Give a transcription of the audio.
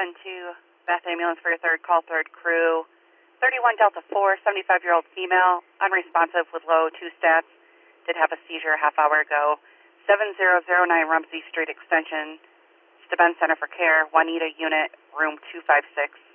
212, Bath Ambulance for your third call, third crew. 31 Delta 4, 75-year-old female, unresponsive with low 2 stats, did have a seizure a half hour ago. 7009 Rumsey Street Extension, Steuben Center for Care, Juanita Unit, room 256.